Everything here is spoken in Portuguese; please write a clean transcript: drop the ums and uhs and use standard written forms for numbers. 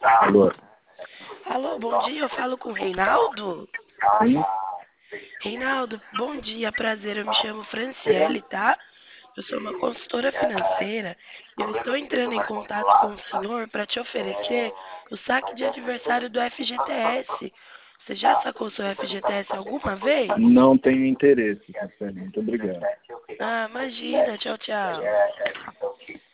Alô? Alô, bom dia, eu falo com o Reinaldo? Sim? Reinaldo, bom dia, prazer, eu me chamo Franciele, tá? Eu sou uma consultora financeira e eu estou entrando em contato com o senhor para te oferecer o saque de aniversário do FGTS. Você já sacou seu FGTS alguma vez? Não tenho interesse, sinceramente. Muito obrigado. Ah, imagina, tchau, tchau.